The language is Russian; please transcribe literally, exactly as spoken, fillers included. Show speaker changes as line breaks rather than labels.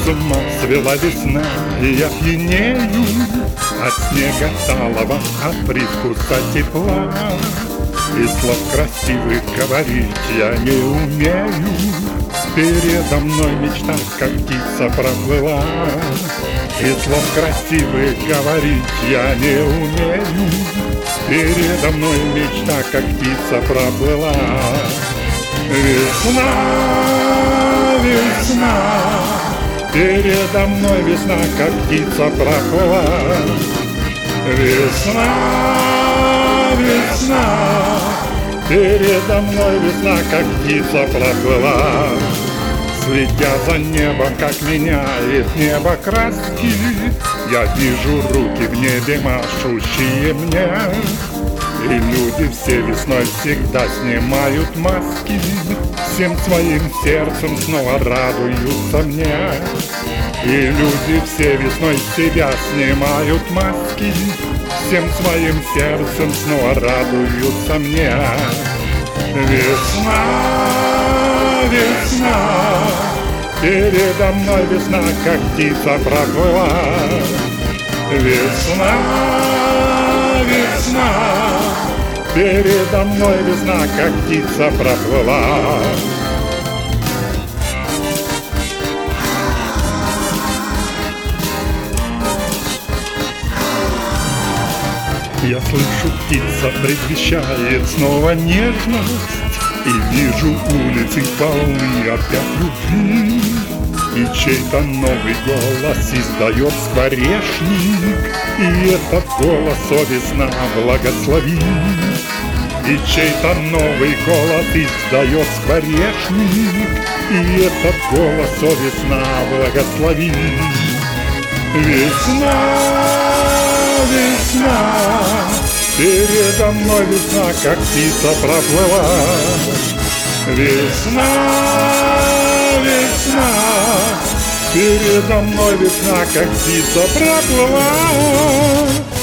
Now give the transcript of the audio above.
с ума свела весна, и я пьянею от снега талого, от привкуса тепла. И слов красивых говорить я не умею. Передо мной мечта, как птица, проплыла. И слов красивых говорить я не умею. Передо мной мечта, как птица, проплыла. Весна, весна, передо мной весна, как птица, проплыла. Весна, весна, передо мной весна, как птица, проплыла. Следя за небом, как меняет небо краски, я вижу руки в небе, машущие мне. И люди все весной всегда снимают маски, всем своим сердцем снова радуются мне. И люди все весной себя снимают маски, всем своим сердцем снова радуются мне. Весна, весна, передо мной весна, как птица, проплыла. Весна, весна, передо мной весна, как птица, проплыла. Я слышу, птица предвещает снова нежность, и вижу улицы полны опять любви. И чей-то новый голос издает скворечник, и этот голос, о весна, благослови. И чей-то новый голос издает скворечник, и этот голос, о весна, благослови. Весна, весна, передо мной весна, как птица, проплыла. Весна, весна, передо мной весна, как птица, проплыла.